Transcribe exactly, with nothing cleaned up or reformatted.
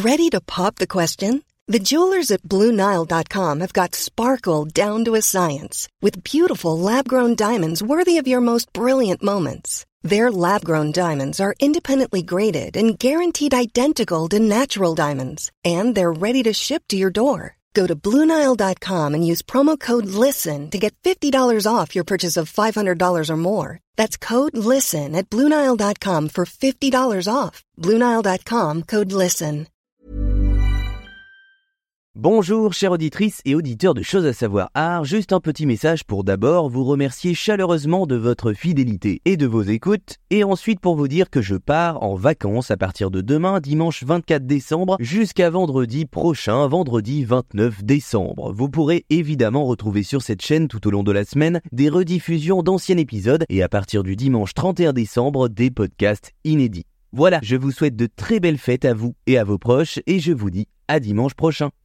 Ready to pop the question? The jewelers at Blue Nile dot com have got sparkle down to a science with beautiful lab-grown diamonds worthy of your most brilliant moments. Their lab-grown diamonds are independently graded and guaranteed identical to natural diamonds, and they're ready to ship to your door. Go to Blue Nile dot com and use promo code LISTEN to get fifty dollars off your purchase of five hundred dollars or more. That's code LISTEN at Blue Nile dot com for fifty dollars off. Blue Nile dot com, code LISTEN. Bonjour chères auditrices et auditeurs de Choses à savoir art, juste un petit message pour d'abord vous remercier chaleureusement de votre fidélité et de vos écoutes, et ensuite pour vous dire que je pars en vacances à partir de demain, dimanche vingt-quatre décembre, jusqu'à vendredi prochain, vendredi vingt-neuf décembre. Vous pourrez évidemment retrouver sur cette chaîne tout au long de la semaine des rediffusions d'anciens épisodes et à partir du dimanche trente et un décembre des podcasts inédits. Voilà, je vous souhaite de très belles fêtes à vous et à vos proches et je vous dis à dimanche prochain.